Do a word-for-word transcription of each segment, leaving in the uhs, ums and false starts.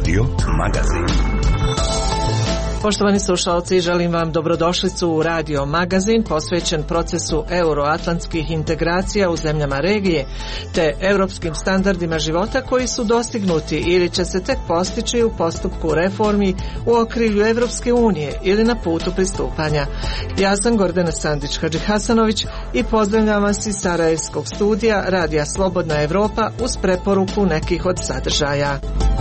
Radio Magazin. Poštovani slušalci, želim vam dobrodošlicu u Radio Magazin posvećen procesu euroatlantskih integracija u zemljama regije te europskim standardima života koji su dostignuti ili će se tek postići u postupku reformi u okrilju Evropske unije ili na putu pristupanja. Ja sam Gordana Sandić-Hadžihasanović i pozdravljam vas iz Sarajevskog studija Radija Slobodna Evropa uz preporuku nekih od sadržaja.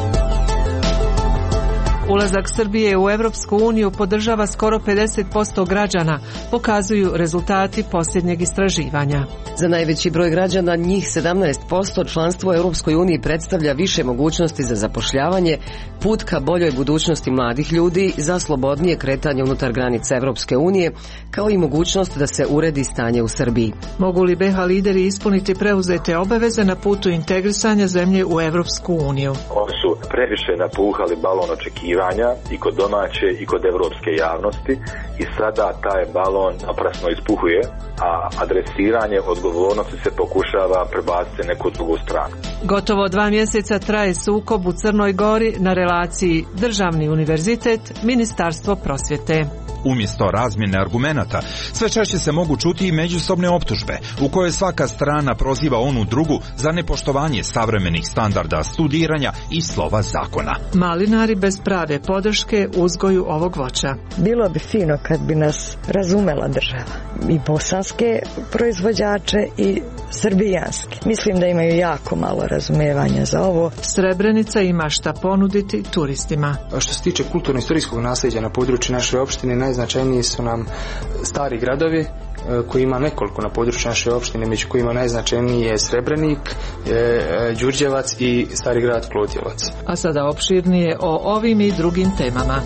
Ulazak Srbije u Evropsku uniju podržava skoro pedeset posto građana, pokazuju rezultati posljednjeg istraživanja. Za najveći broj građana, njih sedamnaest posto, članstvo u Europskoj uniji predstavlja više mogućnosti za zapošljavanje, put ka boljoj budućnosti mladih ljudi, za slobodnije kretanje unutar granica Evropske unije, kao i mogućnost da se uredi stanje u Srbiji. Mogu li be ha lideri ispuniti preuzete obaveze na putu integrisanja zemlje u Evropsku uniju? Oni su previše napuhali balon očekivanja i kod domaće i kod evropske javnosti i sada taj balon naprasno ispuhuje, a adresiranje odgovornosti se pokušava prebaciti neku drugu stranu. Gotovo dva mjeseca traje sukob u Crnoj Gori na relaciji Državni univerzitet, Ministarstvo prosvjete. Umjesto razmjene argumenata, sve češće se mogu čuti i međusobne optužbe, u kojoj svaka strana proziva onu drugu za nepoštovanje savremenih standarda studiranja i slova zakona. Malinari bez prave podrške uzgoju ovog voća. Bilo bi fino kad bi nas razumela država. I bosanske proizvođače i srbijanske. Mislim da imaju jako malo razumijevanja za ovo. Srebrenica ima šta ponuditi turistima. Što se tiče kulturno-istorijskog nasljeđa na području naše opštine, najznačajniji su nam stari gradovi koji ima nekoliko na području naše opštine, među kojima najznačajniji je Srebrenik, Đurđevac i stari grad Klotjevac. A sada opširnije o ovim i drugim temama.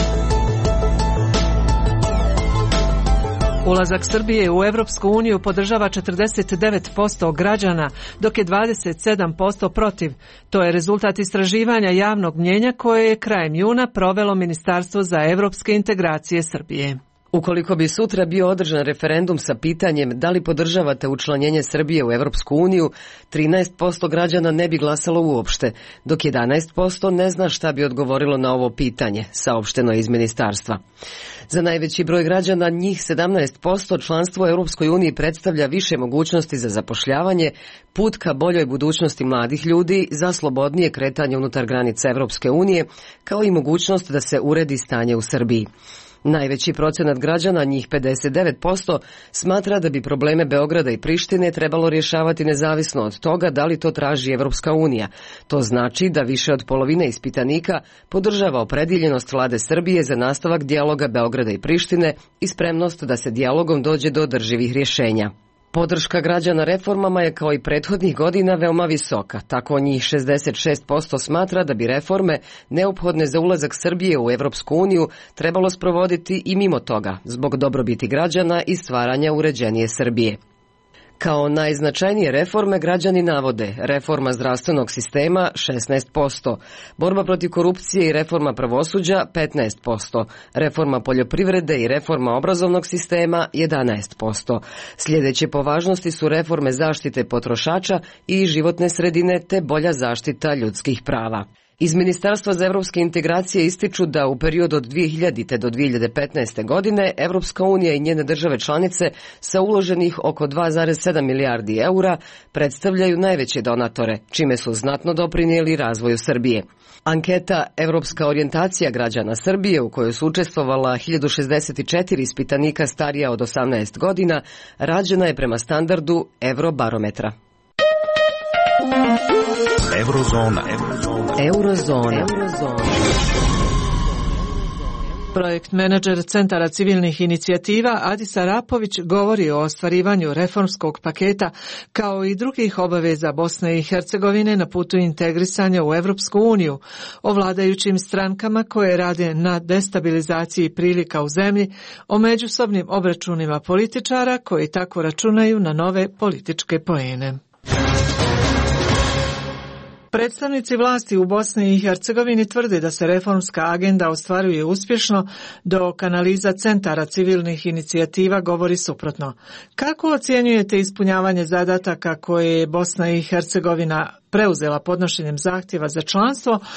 Ulazak Srbije u Evropsku uniju podržava četrdeset devet posto građana, dok je dvadeset sedam posto protiv. To je rezultat istraživanja javnog mnjenja koje je krajem juna provelo Ministarstvo za evropske integracije Srbije. Ukoliko bi sutra bio održan referendum sa pitanjem da li podržavate učlanjenje Srbije u Evropsku uniju, trinaest posto građana ne bi glasalo uopšte, dok jedanaest posto ne zna šta bi odgovorilo na ovo pitanje, saopšteno iz ministarstva. Za najveći broj građana, njih sedamnaest posto, članstvo u Europskoj uniji predstavlja više mogućnosti za zapošljavanje, put ka boljoj budućnosti mladih ljudi, za slobodnije kretanje unutar granica Evropske unije, kao i mogućnost da se uredi stanje u Srbiji. Najveći procenat građana, njih pedeset devet posto, smatra da bi probleme Beograda i Prištine trebalo rješavati nezavisno od toga da li to traži Evropska unija. To znači da više od polovine ispitanika podržava opredjeljenost vlade Srbije za nastavak dijaloga Beograda i Prištine i spremnost da se dijalogom dođe do održivih rješenja. Podrška građana reformama je kao i prethodnih godina veoma visoka. Tako njih šezdeset šest posto smatra da bi reforme neophodne za ulazak Srbije u Evropsku uniju trebalo sprovoditi i mimo toga, zbog dobrobiti građana i stvaranja uređenije Srbije. Kao najznačajnije reforme građani navode reforma zdravstvenog sistema šesnaest posto, borba protiv korupcije i reforma pravosuđa petnaest posto, reforma poljoprivrede i reforma obrazovnog sistema jedanaest posto. Sljedeće po važnosti su reforme zaštite potrošača i životne sredine te bolja zaštita ljudskih prava. Iz Ministarstva za evropske integracije ističu da u periodu od dvije hiljadite do dvije hiljade petnaeste. godine Evropska unija i njene države članice sa uloženih oko dva zarez sedam milijardi eura predstavljaju najveće donatore, čime su znatno doprinijeli razvoju Srbije. Anketa Evropska orijentacija građana Srbije, u kojoj su učestvovala hiljadu šezdeset četiri ispitanika starija od osamnaest godina, rađena je prema standardu Eurobarometra. Eurozona. Eurozona. Eurozona. Eurozona. Projekt menadžer Centara civilnih inicijativa Adis Arapović govori o ostvarivanju reformskog paketa kao i drugih obaveza Bosne i Hercegovine na putu integrisanja u Evropsku uniju, o vladajućim strankama koje rade na destabilizaciji prilika u zemlji, o međusobnim obračunima političara koji tako računaju na nove političke poene. Predstavnici vlasti u Bosni i Hercegovini tvrde da se reformska agenda ostvaruje uspješno, dok analiza centara civilnih inicijativa govori suprotno. Kako ocjenjujete ispunjavanje zadataka koje je Bosna i Hercegovina preuzela podnošenjem zahtjeva za članstvo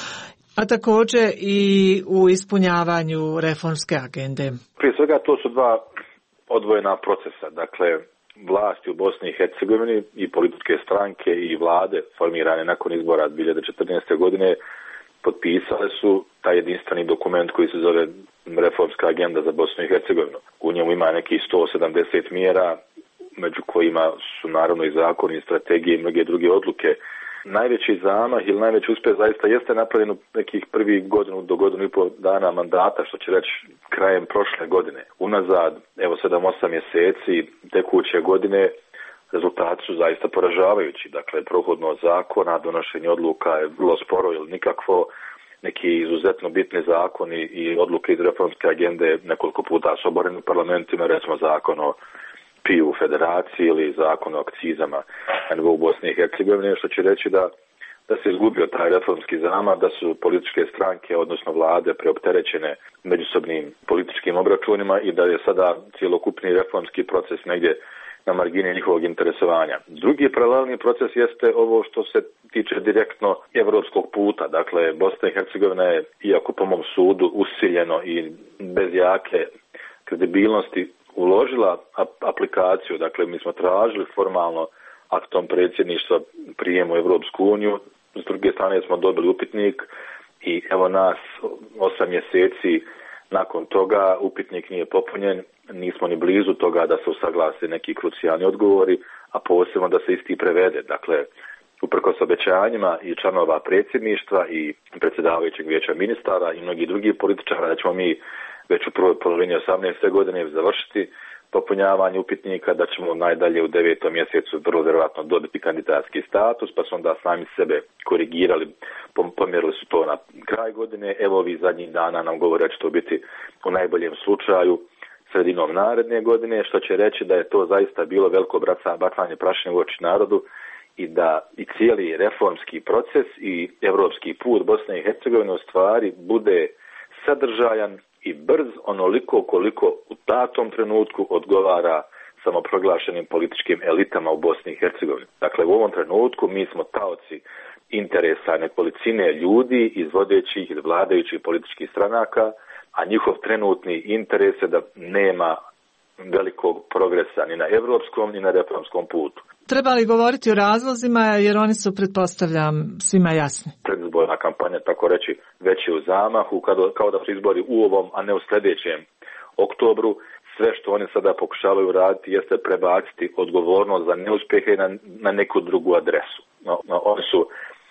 a također i u ispunjavanju reformske agende. Prije svega to su dva odvojena procesa, dakle vlasti u Bosni i Hercegovini i političke stranke i vlade formirane nakon izbora dvije hiljade četrnaeste. godine potpisale su taj jedinstveni dokument koji se zove Reformska agenda za Bosnu i Hercegovinu. U njemu ima nekih sto sedamdeset mjera, među kojima su naravno i zakoni, i strategije i mnoge druge odluke. Najveći zamah ili najveći uspjeh zaista jeste napravljen u nekih prvih godinu do godinu i pol dana mandata, što će reći krajem prošle godine. Unazad, evo sedam osam mjeseci tekuće godine, rezultati su zaista poražavajući. Dakle, prohodnost zakona, donošenje odluka je vrlo sporo ili nikakvo. Neki izuzetno bitni zakoni i odluke iz reformske agende nekoliko puta su oboreni u parlamentima, recimo zakon o piju u federaciji ili zakon o akcizama na nivou Bosne i Hercegovine, što će reći da, da se izgubio taj reformski zamah, da su političke stranke, odnosno vlade, preopterećene međusobnim političkim obračunima i da je sada cjelokupni reformski proces negdje na margini njihovog interesovanja. Drugi paralelni proces jeste ovo što se tiče direktno evropskog puta. Dakle, Bosna i Hercegovina je, iako po mom sudu, usiljeno i bez jake kredibilnosti uložila aplikaciju. Dakle, mi smo tražili formalno aktom predsjedništva prijem u Evropsku uniju. S druge strane smo dobili upitnik i evo nas osam mjeseci nakon toga upitnik nije popunjen, nismo ni blizu toga da se usaglase neki krucijalni odgovori, a posebno da se isti prevede. Dakle, uprkos obećanjima i članova predsjedništva i predsjedavajućeg vijeća ministara i mnogih drugih političara da ćemo mi već u prvoj polovini osamnaeste. godine završiti popunjavanje upitnika, da ćemo najdalje u devetom mjesecu vrlo vjerojatno dobiti kandidatski status, pa su onda sami sebe korigirali, pomjerili su to na kraj godine. Evo ovi zadnjih dana nam govore da će to biti u najboljem slučaju sredinom naredne godine, što će reći da je to zaista bilo veliko bacanje prašine u oči narodu i da i cijeli reformski proces i evropski put Bosne i Hercegovine u stvari bude sadržajan i brz onoliko koliko u datom trenutku odgovara samoproglašenim političkim elitama u Bosni i Hercegovini. Dakle, u ovom trenutku mi smo taoci interesa nekolicine ljudi iz vodećih ili vladajućih političkih stranaka, a njihov trenutni interes je da nema velikog progresa ni na evropskom ni na reformskom putu. Treba li govoriti o razlozima, jer oni su, pretpostavljam, svima jasni? Predizborna kampanja, tako reći, već je u zamahu, kao da su izbori u ovom, a ne u sljedećem oktobru. Sve što oni sada pokušavaju raditi jeste prebaciti odgovornost za neuspjehe na, na neku drugu adresu. No, no, oni su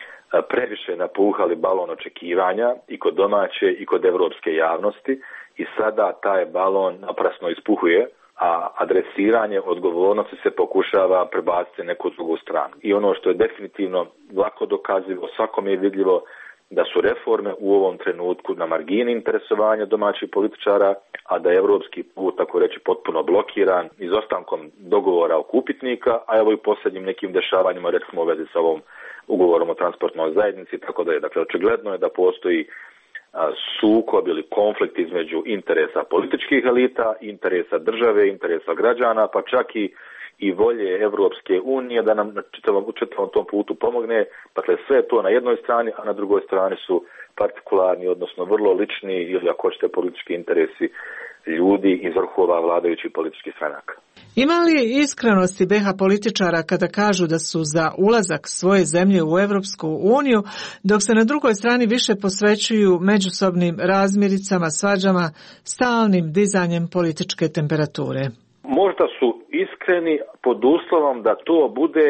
previše napuhali balon očekivanja i kod domaće i kod evropske javnosti i sada taj balon naprasno ispuhuje, a adresiranje odgovornosti se pokušava prebaciti neku drugu stranu. I ono što je definitivno lako dokazivo, svakom je vidljivo da su reforme u ovom trenutku na margini interesovanja domaćih političara, a da je evropski put, tako reći, potpuno blokiran izostankom dogovora oko upitnika, a evo i posljednjim nekim dešavanjima, recimo u vezi sa ovom ugovorom o transportnoj zajednici, tako da je, dakle, očigledno je da postoji sukob ili konflikt između interesa političkih elita, interesa države, interesa građana, pa čak i, i volje Evropske unije da nam na čitavom, u čitavom tom putu pomogne. Dakle, sve je to na jednoj strani, a na drugoj strani su partikularni, odnosno vrlo lični ili ako hoćete politički interesi ljudi iz vrhova vladajućih političkih stranaka. Ima li iskrenosti be ha političara kada kažu da su za ulazak svoje zemlje u Evropsku uniju, dok se na drugoj strani više posvećuju međusobnim razmiricama, svađama, stalnim dizanjem političke temperature? Možda su iskreni pod uslovom da to bude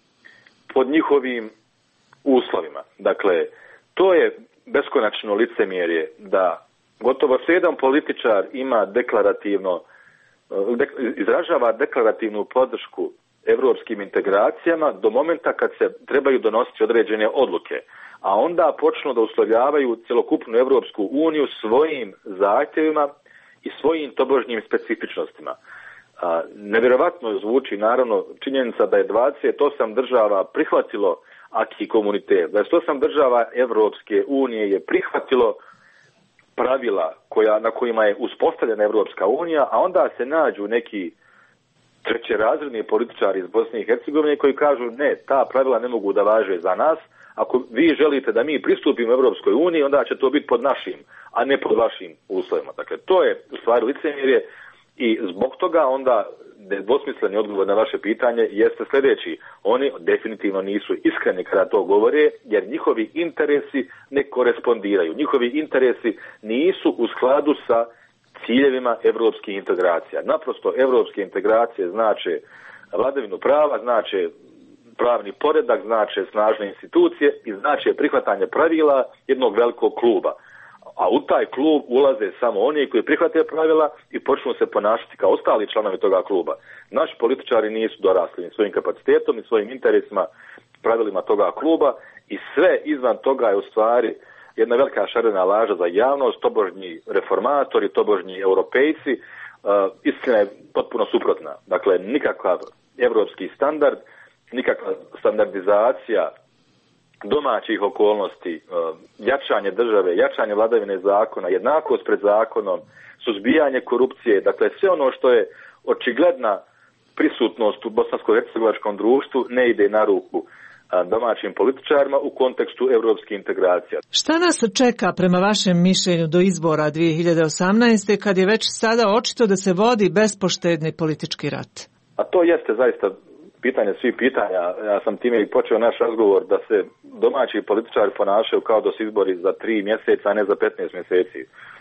pod njihovim uslovima. Dakle, to je beskonačno licemjerje da gotovo sedam političar ima deklarativno izražava deklarativnu podršku evropskim integracijama do momenta kad se trebaju donositi određene odluke, a onda počnu da uslovljavaju cjelokupnu Evropsku uniju svojim zahtjevima i svojim tobožnjim specifičnostima. A, nevjerovatno zvuči naravno činjenica da je dvadeset osam država prihvatilo acquis communautaire, dvadeset osam država Evropske unije je prihvatilo pravila koja, na kojima je uspostavljena Evropska unija, a onda se nađu neki trećerazredni političari iz Bosne i Hercegovine koji kažu ne, ta pravila ne mogu da važe za nas. Ako vi želite da mi pristupimo Europskoj uniji, onda će to biti pod našim, a ne pod vašim uslovima. Dakle, to je u stvari licemjerje i zbog toga onda nedvosmisleni odgovor na vaše pitanje jeste sljedeći. Oni definitivno nisu iskreni kada to govore, jer njihovi interesi ne korespondiraju. Njihovi interesi nisu u skladu sa ciljevima evropskih integracija. Naprosto evropske integracije znače vladavinu prava, znače pravni poredak, znače snažne institucije i znače prihvatanje pravila jednog velikog kluba. A u taj klub ulaze samo oni koji prihvate pravila i počnu se ponašati kao ostali članovi toga kluba. Naši političari nisu dorasli ni svojim kapacitetom, ni svojim interesima, pravilima toga kluba i sve izvan toga je u stvari jedna velika šarena laža za javnost, tobožnji reformatori, tobožnji europejci. Uh, istina je potpuno suprotna. Dakle, nikakav evropski standard, nikakva standardizacija domaćih okolnosti, jačanje države, jačanje vladavine zakona, jednakost pred zakonom, suzbijanje korupcije, dakle sve ono što je očigledna prisutnost u bosansko-hercegovačkom društvu ne ide na ruku domaćim političarima u kontekstu evropskih integracija. Šta nas čeka prema vašem mišljenju do izbora dvije hiljade osamnaeste. kad je već sada očito da se vodi bespoštedni politički rat? A to jeste zaista pitanje svih pitanja. Ja sam time i počeo naš razgovor da se domaći političari ponašaju kao da su izbori za tri mjeseca, a ne za petnaest mjeseci.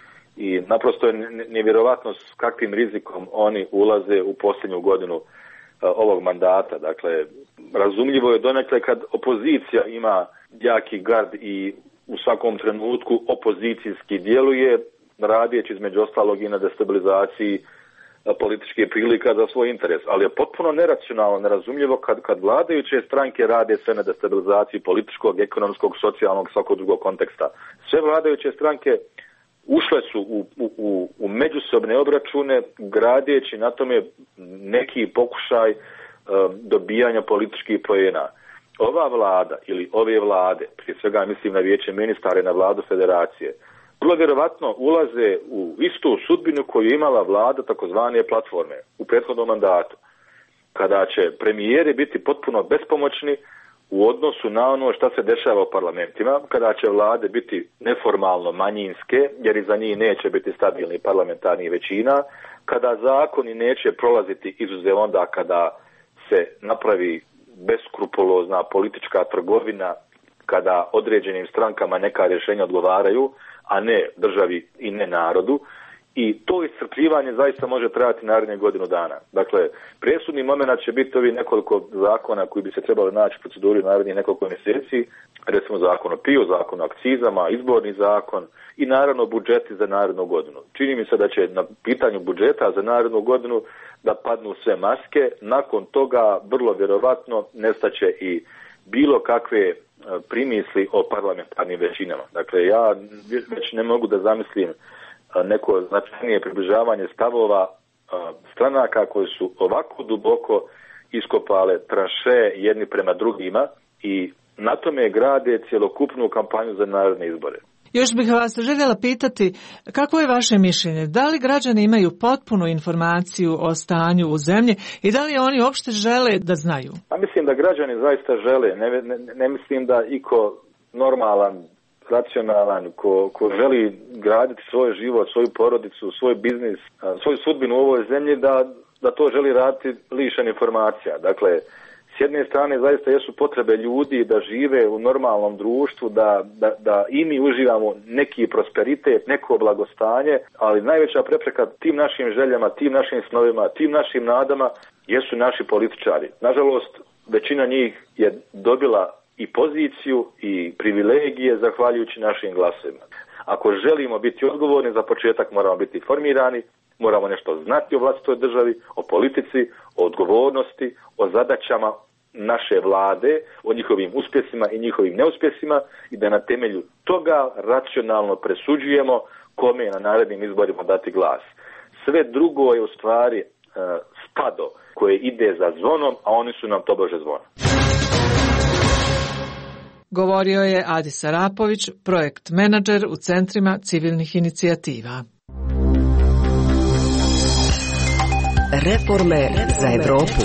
I naprosto je nevjerovatno s kakvim rizikom oni ulaze u posljednju godinu ovog mandata. Dakle, razumljivo je donekle kad opozicija ima jaki gard i u svakom trenutku opozicijski djeluje, radijeći između ostalog i na destabilizaciji političke prilika za svoj interes, ali je potpuno neracionalno, nerazumljivo kad, kad vladajuće stranke rade sve na destabilizaciji političkog, ekonomskog, socijalnog, svakog drugog konteksta. Sve vladajuće stranke ušle su u, u, u međusobne obračune, gradeći na tome neki pokušaj um, dobijanja političkih poena. Ova vlada ili ove vlade, prije svega mislim na vijeće ministara i na vladu federacije, vrlo vjerovatno ulaze u istu sudbinu koju je imala vlada takozvane platforme u prethodnom mandatu, kada će premijeri biti potpuno bespomoćni u odnosu na ono što se dešava u parlamentima, kada će vlade biti neformalno manjinske, jer iza njih neće biti stabilni parlamentarni većina, kada zakoni neće prolaziti izuzev onda kada se napravi beskrupulozna politička trgovina, kada određenim strankama neka rješenja odgovaraju, a ne državi i ne narodu. I to iscrpljivanje zaista može trajati naredne godinu dana. Dakle, presudni moment će biti ovi nekoliko zakona koji bi se trebali naći u proceduri narednih nekoliko mjeseci, recimo zakon o piju, zakon o akcizama, izborni zakon i naravno budžeti za narednu godinu. Čini mi se da će na pitanju budžeta za narednu godinu da padnu sve maske, nakon toga vrlo vjerovatno nestaće i bilo kakve primisli o parlamentarnim većinama. Dakle, ja već ne mogu da zamislim neko značajnije približavanje stavova stranaka koji su ovako duboko iskopale tranše jedni prema drugima i na tome grade cjelokupnu kampanju za narodne izbore. Još bih vas željela pitati, kako je vaše mišljenje? Da li građani imaju potpunu informaciju o stanju u zemlji i da li oni uopšte žele da znaju? A mislim da građani zaista žele. Ne, ne, ne mislim da iko normalan, racionalan, ko, ko želi graditi svoj život, svoju porodicu, svoj biznis, svoju sudbinu u ovoj zemlji, da, da to želi raditi lišen informacija. Dakle, s jedne strane zaista jesu potrebe ljudi da žive u normalnom društvu, da, da, da i mi uživamo neki prosperitet, neko blagostanje, ali najveća prepreka tim našim željama, tim našim snovima, tim našim nadama jesu naši političari. Nažalost, većina njih je dobila i poziciju i privilegije zahvaljujući našim glasovima. Ako želimo biti odgovorni, za početak moramo biti formirani, moramo nešto znati o vlastitoj državi, o politici, o odgovornosti, o zadaćama naše vlade, o njihovim uspjesima i njihovim neuspjesima i da na temelju toga racionalno presuđujemo kome na narednim izborima dati glas. Sve drugo je u stvari e, stado koje ide za zvonom, a oni su nam tobože zvona. Govorio je Adis Arapović, projekt menadžer u centrima civilnih inicijativa. Reforme za Evropu.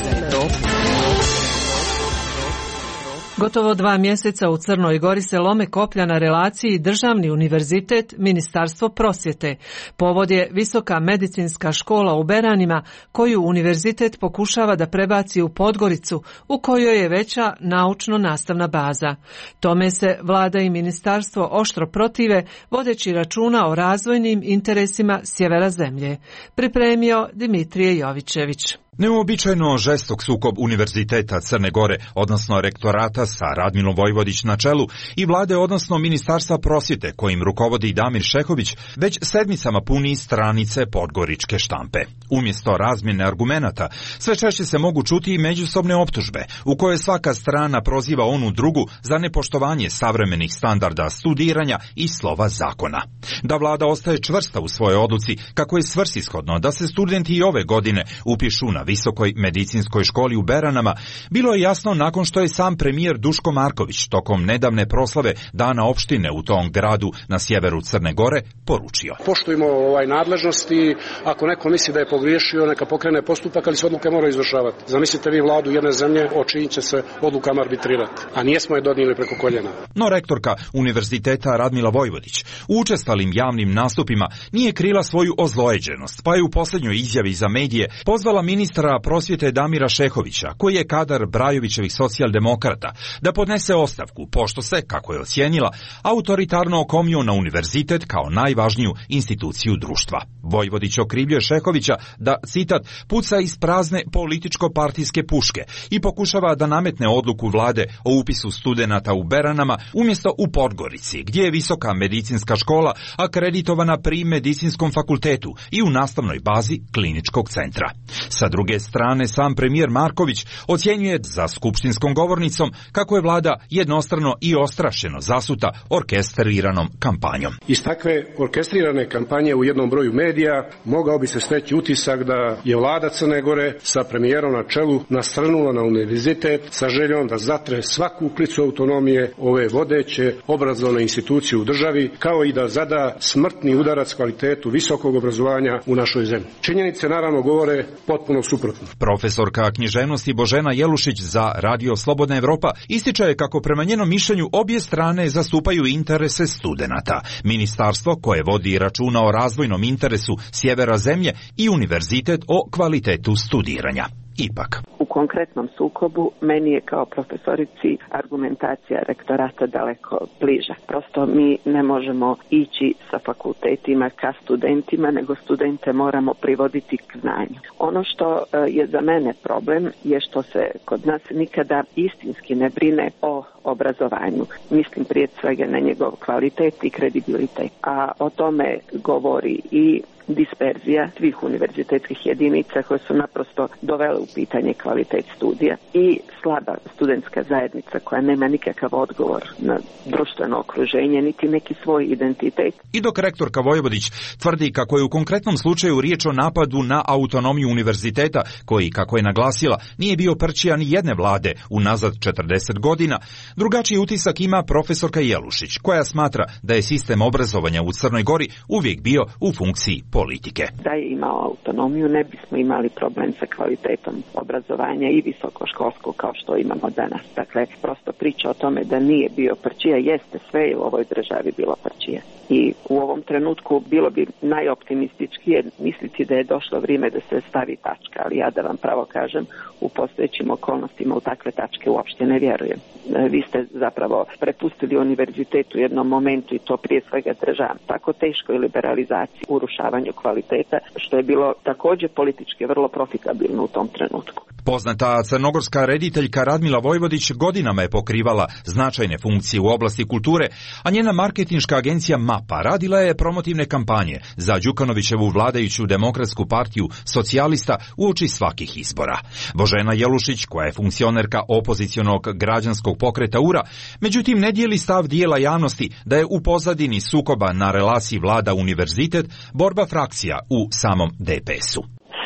Gotovo dva mjeseca u Crnoj Gori se lome koplja na relaciji Državni univerzitet, Ministarstvo prosvjete. Povod je Visoka medicinska škola u Beranima, koju univerzitet pokušava da prebaci u Podgoricu, u kojoj je veća naučno-nastavna baza. Tome se vlada i ministarstvo oštro protive, vodeći računa o razvojnim interesima sjevera zemlje. Pripremio Dimitrije Jovićević. Neuobičajeno žestok sukob Univerziteta Crne Gore, odnosno rektorata sa Radmilom Vojvodić na čelu i vlade, odnosno Ministarstva prosvjete kojim rukovodi Damir Šehović, već sedmicama puni stranice podgoričke štampe. Umjesto razmjene argumenata, sve češće se mogu čuti i međusobne optužbe, u koje svaka strana proziva onu drugu za nepoštovanje savremenih standarda studiranja i slova zakona. Da vlada ostaje čvrsta u svojoj odluci kako je svrsishodno da se studenti i ove godine upišu na Visokoj medicinskoj školi u Beranama, bilo je jasno nakon što je sam premijer Duško Marković tokom nedavne proslave Dana opštine u tom gradu na sjeveru Crne Gore poručio: Poštujemo ovaj nadležnosti, ako neko misli da je pogriješio, neka pokrene postupak, ali se odluke mora izvršavati. Zamislite vi vladu jedne zemlje o čijim će se odlukama arbitrirati, a nijesmo je donijeli preko koljena. No rektorka Univerziteta Radmila Vojvodić u učestalim javnim nastupima nije krila svoju ozlojeđenost, pa je u posljednjoj izjavi za medije pozvala ministra prosvjete Damira Šehovića, koji je kadar Brajovićevih socijaldemokrata, da podnese ostavku, pošto se, kako je ocijenila, autoritarno okomio na univerzitet kao najvažniju instituciju društva. Vojvodić okrivljuje Šehovića da, citat, puca iz prazne političko-partijske puške i pokušava da nametne odluku vlade o upisu studenata u Beranama umjesto u Podgorici, gdje je Visoka medicinska škola akreditovana pri Medicinskom fakultetu i u nastavnoj bazi kliničkog centra. Sa druge strane, sam premijer Marković ocjenjuje za skupštinskom govornicom kako je vlada jednostrano i ostrašćeno zasuta orkestriranom kampanjom. Iz takve orkestrirane kampanje u jednom broju medija mogao bi se steći utisak da je vlada Crne Gore sa premijerom na čelu nastrnula na univerzitet sa željom da zatre svaku klicu autonomije ove vodeće obrazovne institucije u državi, kao i da zada smrtni udarac kvalitetu visokog obrazovanja u našoj zemlji. Činjenice naravno govore potpuno suprotno. Profesorka književnosti Božena Jelušić za Radio Slobodna Evropa ističe kako prema njenom mišljenju obje strane zastupaju interese studenata. Ministarstvo koje vodi računa o razvojnom interesu sjevera zemlje i univerzitet o kvalitetu studiranja. Ipak, u konkretnom sukobu meni je kao profesorici argumentacija rektorata daleko bliža. Prosto mi ne možemo ići sa fakultetima ka studentima, nego studente moramo privoditi k znanju. Ono što je za mene problem je što se kod nas nikada istinski ne brine o obrazovanju. Mislim prije svega na njegov kvalitet i kredibilitet. A o tome govori i disperzija svih univerzitetskih jedinica koje su naprosto dovele u pitanje kvalitet studija i slaba studentska zajednica koja nema nikakav odgovor na društveno okruženje niti neki svoj identitet. I dok rektorka Vojvodić tvrdi kako je u konkretnom slučaju riječ o napadu na autonomiju univerziteta, koji, kako je naglasila, nije bio prčija ni jedne vlade unazad četrdeset godina, drugačiji utisak ima profesorka Jelušić, koja smatra da je sistem obrazovanja u Crnoj Gori uvijek bio u funkciji politike. Da je imao autonomiju, ne bismo imali problem sa kvalitetom obrazovanja i visokoškolskog kao što imamo danas. Dakle, prosto priča o tome da nije bio prčija, jeste, sve je u ovoj državi bilo prčija. I u ovom trenutku bilo bi najoptimističkije misliti da je došlo vrijeme da se stavi tačka, ali ja da vam pravo kažem, u postojećim okolnostima u takve tačke uopšte ne vjerujem. Vi ste zapravo prepustili univerzitetu u jednom momentu i to prije svega državam tako teškoj liberalizaciji, urušavanju kvaliteta, što je bilo također politički vrlo profitabilno u tom trenutku. Poznata crnogorska rediteljka Radmila Vojvodić godinama je pokrivala značajne funkcije u oblasti kulture, a njena marketinška agencija MAPA radila je promotivne kampanje za Đukanovićevu vladajuću demokratsku partiju socijalista uoči svakih izbora. Božena Jelušić, koja je funkcionerka opozicionog građanskog pokreta U R A, međutim ne dijeli stav dijela javnosti da je u pozadini sukoba na relaciji vlada-univerzitet borba frakcija u samom D P S-u.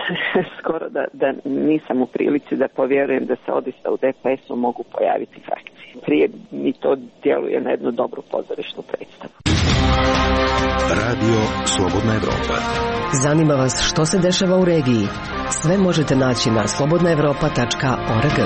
Skoro da, da nisam u prilici da povjerujem da se odista u D P S-u mogu pojaviti frakcije. Prije mi to djeluje na jednu dobru pozorišnu predstavu. Radio Slobodna Evropa. Zanima vas što se dešava u regiji? Sve možete naći na slobodna evropa tačka org.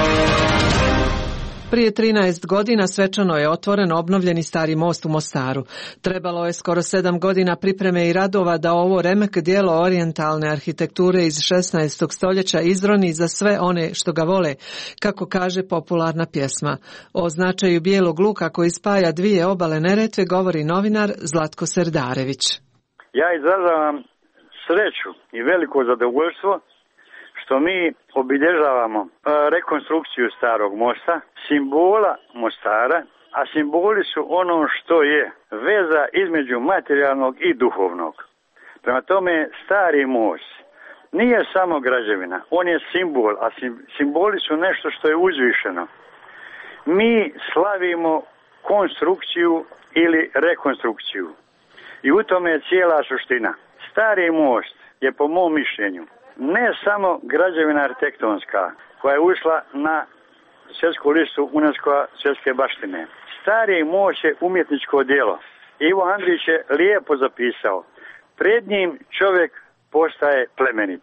Prije trinaest godina svečano je otvoren obnovljeni stari most u Mostaru. Trebalo je skoro sedam godina pripreme i radova da ovo remek dijelo orijentalne arhitekture iz šesnaestog stoljeća izroni za sve one što ga vole, kako kaže popularna pjesma. O značaju bijelog luka koji spaja dvije obale Neretve govori novinar Zlatko Serdarević. Ja izražavam sreću i veliko zadovoljstvo što mi obilježavamo rekonstrukciju starog mosta, simbola Mostara, a simboli su ono što je veza između materijalnog i duhovnog. Prema tome, stari most nije samo građevina, on je simbol, a simboli su nešto što je uzvišeno. Mi slavimo konstrukciju ili rekonstrukciju i u tome je cijela suština. Stari most je po mom mišljenju ne samo građevina arhitektonska koja je ušla na svjetsku listu UNESCO-a svjetske baštine. Stari most je umjetničko djelo. Ivo Andrić je lijepo zapisao. Pred njim čovjek postaje plemenit.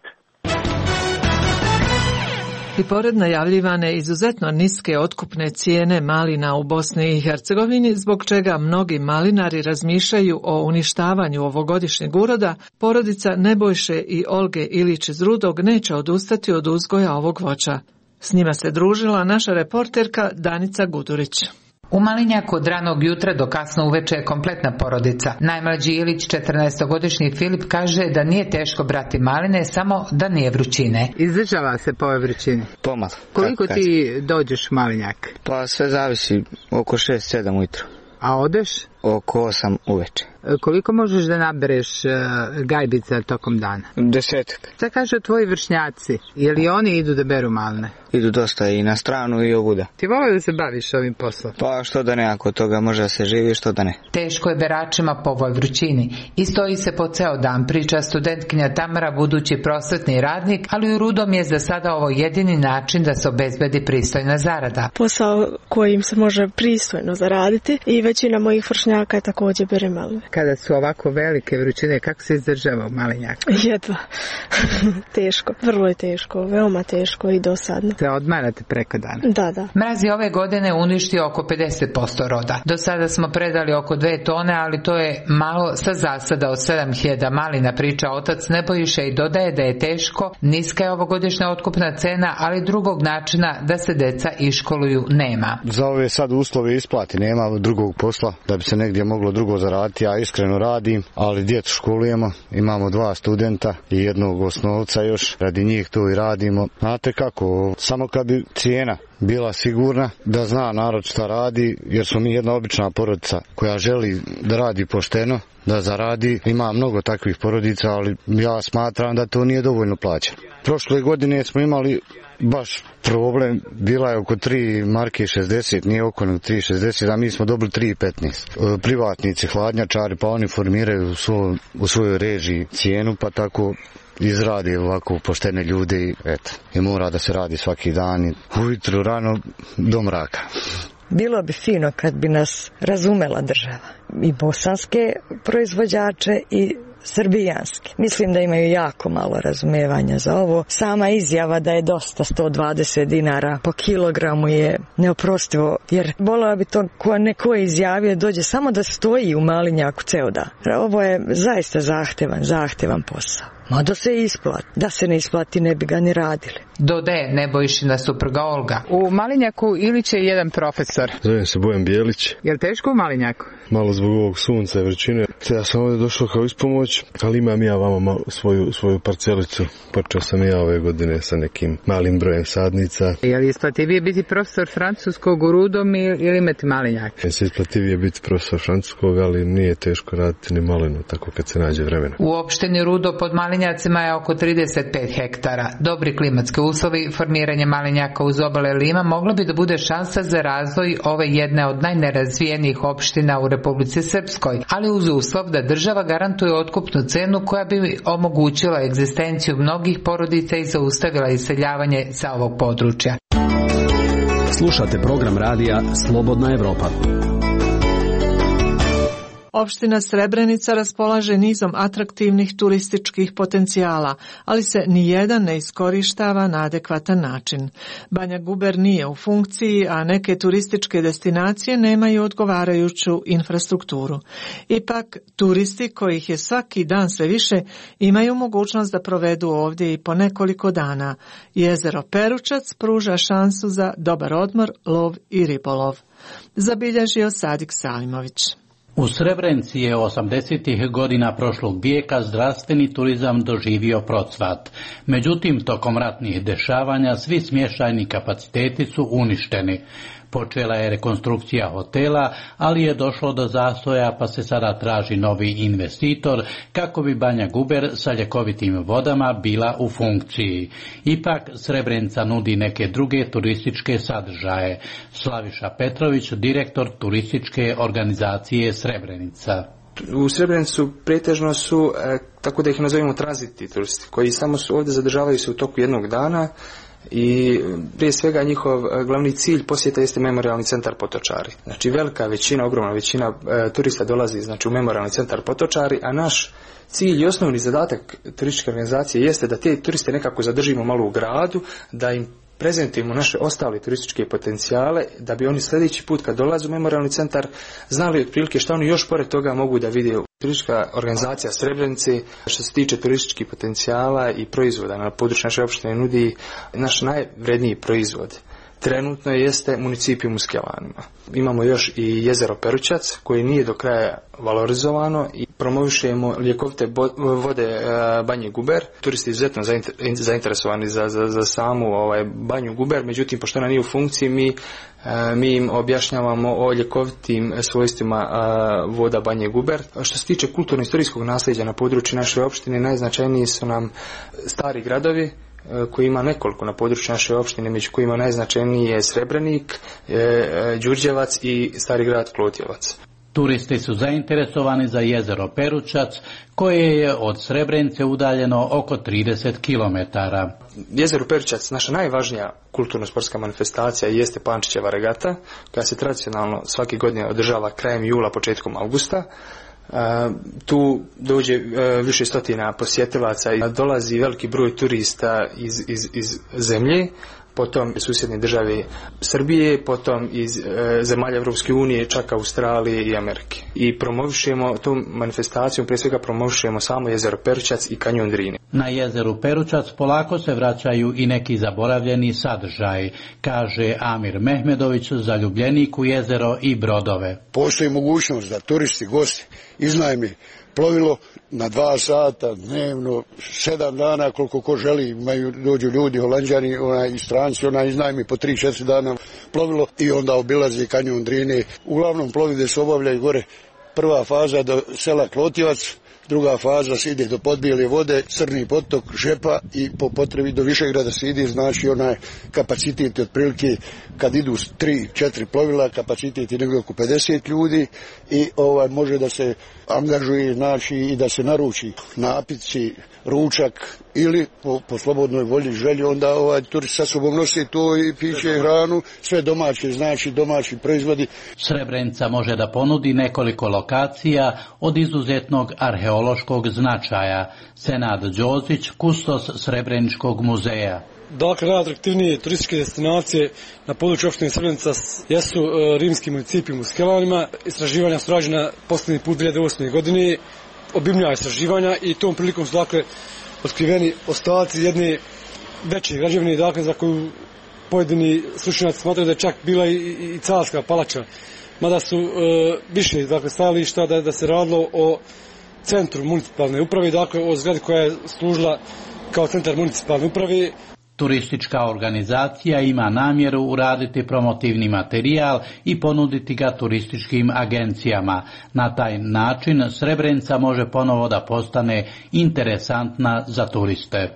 I pored najavljivane izuzetno niske otkupne cijene malina u Bosni i Hercegovini, zbog čega mnogi malinari razmišljaju o uništavanju ovogodišnjeg uroda, porodica Nebojše i Olge Ilić iz Rudog neće odustati od uzgoja ovog voća. S njima se družila naša reporterka Danica Gudurić. U Malinjaku od ranog jutra do kasno uveče je kompletna porodica. Najmlađi Ilić, četrnaestogodišnji Filip, kaže da nije teško brati maline, samo da nije vrućine. Izdržava se po ovoj vrućini? Pomalo. Koliko ti dođeš u Malinjak? Pa sve zavisi, oko šest sedam ujutro. A odeš? Oko osam uveče. Koliko možeš da nabereš uh, gajbica tokom dana? Desetak. Šta kažu tvoji vršnjaci? Je li oni idu da beru maline? Idu dosta i na stranu i ovuda. Ti voli da se baviš ovim poslom? Pa što da ne, ako toga može da se živi, što da ne. Teško je beračima po ovoj vrućini. I stoji se po ceo dan, priča studentkinja Tamara, budući prosvetni radnik, ali u Rudom je za sada ovo jedini način da se obezbedi pristojna zarada. Posao kojim se može pristojno zaraditi i većina mojih vršnjaka je također bere maline. Kada su ovako velike vrućine, kako se izdržava u Malinjaku? Jedva. Teško. Vrlo je teško. Veoma teško i dosadno. Se odmarate preko dana? Da, da. Mraz je ove godine uništio oko pedeset posto roda. Do sada smo predali oko dve tone, ali to je malo sa zasada od sedam hiljada malina, priča otac Nebojše i dodaje da je teško, niska je ovogodišnja otkupna cena, ali drugog načina da se deca iškoluju nema. Za ove sad uslove isplati, nema drugog posla da bi se negdje moglo drugo zaraditi. Ja iskreno radim, ali djecu školujemo, imamo dva studenta i jednog osnovca još, radi njih to i radimo. Znate kako, samo kad bi cijena bila sigurna, da zna narod šta radi, jer smo mi jedna obična porodica koja želi da radi pošteno, da zaradi. Ima mnogo takvih porodica, ali ja smatram da to nije dovoljno plaćeno. Prošle godine smo imali baš problem, bila je oko tri marke šezdeset, nije oko tri šezdeset, a mi smo dobili tri petnaest. Privatnici, hladnjačari, pa oni formiraju u, svoj, u svojoj režiji cijenu, pa tako izrade ovako poštene ljude i eto, i mora da se radi svaki dan, ujutru rano do mraka. Bilo bi fino kad bi nas razumela država, i bosanske proizvođače i srbijanski. Mislim da imaju jako malo razumevanja za ovo. Sama izjava da je dosta sto dvadeset dinara po kilogramu je neoprostivo, jer volila bi to ko neko izjavio dođe samo da stoji u Malinjaku ceo dan. Ovo je zaista zahtevan, zahtevan posao. Ma da se isplati. Da se ne isplati ne bi ga ni radili. Dodaje Nebojšina supruga Olga. U Malinjaku Ilić je jedan profesor. Zovem se Bojan Bijelić. Je li teško u Malinjaku? Malo zbog ovog sunca i vrućine. Ja sam ovdje došao kao ispomoć, ali imam ja vama svoju, svoju parcelicu. Počeo sam ja ove godine sa nekim malim brojem sadnica. Je li isplativije biti profesor francuskog u Rudom ili imati Malinjak? Je se isplativije biti profesor francuskog, ali nije teško raditi ni malinu, tako kad se nađe vremena. U opštini Rudo pod Malinjacima je oko trideset pet hektara. Dobri klimatski uslovi, formiranje malinjaka uz obale Lima moglo bi da bude šansa za razvoj ove jedne od najnerazvijenijih opština u Republici Srpskoj, ali uz uslov da država garantuje otkupnu cenu koja bi omogućila egzistenciju mnogih porodica i zaustavila iseljavanje sa ovog područja. Slušate program radija Slobodna Evropa. Opština Srebrenica raspolaže nizom atraktivnih turističkih potencijala, ali se nijedan ne iskorištava na adekvatan način. Banja Guber nije u funkciji, a neke turističke destinacije nemaju odgovarajuću infrastrukturu. Ipak, turisti, kojih je svaki dan sve više, imaju mogućnost da provedu ovdje i po nekoliko dana. Jezero Peručac pruža šansu za dobar odmor, lov i ribolov. Zabilježio Sadik Salimović. U Srebrenici je osamdesetih godina prošlog vijeka zdravstveni turizam doživio procvat. Međutim, tokom ratnih dešavanja svi smještajni kapaciteti su uništeni. Počela je rekonstrukcija hotela, ali je došlo do zastoja pa se sada traži novi investitor kako bi Banja Guber sa ljekovitim vodama bila u funkciji. Ipak Srebrenica nudi neke druge turističke sadržaje. Slaviša Petrović, direktor turističke organizacije Srebrenica. U Srebrenicu pretežno su, tako da ih nazovemo, tranzitni turisti, koji samo su ovdje zadržavaju se u toku jednog dana. I prije svega njihov glavni cilj posjeta jeste memorijalni centar Potočari. Znači velika većina, ogromna većina e, turista dolazi znači u memorijalni centar Potočari, a naš cilj i osnovni zadatak turističke organizacije jeste da te turiste nekako zadržimo malo u gradu, da im prezentujemo naše ostale turističke potencijale, da bi oni sljedeći put kad dolaze u memorijalni centar znali otprilike što oni još pored toga mogu da vide. Turistička organizacija Srebrenice što se tiče turističkih potencijala i proizvoda na području naše opštine nudi naš najvredniji proizvod. Trenutno jeste municipijum u Skelanima. Imamo još i jezero Peručac koje nije do kraja valorizovano i promovišemo ljekovite vode Banje Guber. Turisti izuzetno zainteresovani za, za, za samu ovaj, Banju Guber, međutim pošto ona nije u funkciji mi, mi im objašnjavamo o ljekovitim svojstvima voda Banje Guber. Što se tiče kulturno-istorijskog nasljeđa na području naše opštine najznačajniji su nam stari gradovi koji ima nekoliko na području naše opštine, među kojima najznačajniji je Srebrenik, Đurđevac i stari grad Klotjevac. Turisti su zainteresovani za jezero Peručac, koje je od Srebrenice udaljeno oko trideset kilometara. Jezero Peručac, naša najvažnija kulturno-sportska manifestacija, jeste Pančićeva regata, koja se tradicionalno svake godine održava krajem jula, početkom augusta. Uh, tu dođe uh, više stotina posjetilaca i dolazi veliki broj turista iz, iz, iz zemlje, potom susjedne države Srbije, potom iz uh, zemalja Europske unije, čak Australije i Amerike. I promovišemo tu manifestaciju, prije svega promovišemo samo jezero Peručac i kanjon Drine. Na jezeru Peručac polako se vraćaju i neki zaboravljeni sadržaj, kaže Amir Mehmedović, zaljubljenik u jezero i brodove. Postoji mogućnost da turisti, gosti iznajmi plovilo na dva sata dnevno, sedam dana koliko ko želi, imaju, dođu ljudi, Holanđani, onaj, i stranci, ona iznajmi po tri, četiri dana plovilo i onda obilazi kanjon Drine. Uglavnom plovide se obavljaju gore. Prva faza do sela Klotjevac, druga faza se ide do Podbijele vode, Crni potok, Žepa i po potrebi do Višegrada se ide, znači onaj kapacitet otprilike kad idu tri, četiri plovila, kapacitet je negdje oko pedeset ljudi i ovaj može da se angažuje, znači i da se naruči napici, ručak ili po, po slobodnoj volji želji, onda ovaj turist sa sobom nosi to i piće i hranu, sve domaće, znači domaći proizvodi. Srebrenica može da ponudi nekoliko lokacija od izuzetnog arheološkog značaja. Senad Đozić, kustos Srebreničkog muzeja. Dakle, najatraktivnije turističke destinacije na području opštine Srebrenica jesu e, rimski municipijum u Skelanima. Istraživanja su rađena posljednji put dvije hiljade osme. godine, obimlja istraživanja i tom prilikom su dakle otkriveni ostaci jedne veće građevine, dakle za koju pojedini stručnjaci smatraju da je čak bila i, i, i carska palača. Mada su e, više dakle stajališta da, da se radilo o centru municipalne uprave, dakle o zgradi koja je služila kao centar municipalne uprave. Turistička organizacija ima namjeru uraditi promotivni materijal i ponuditi ga turističkim agencijama. Na taj način Srebrenica može ponovo da postane interesantna za turiste.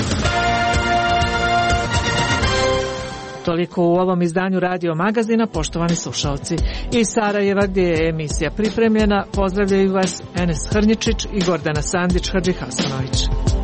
Toliko u ovom izdanju Radio Magazina, poštovani slušalci. Iz Sarajeva, gdje je emisija pripremljena, pozdravljaju vas Enes Hrnjičić i Gordana Sandić Hadžihasanović.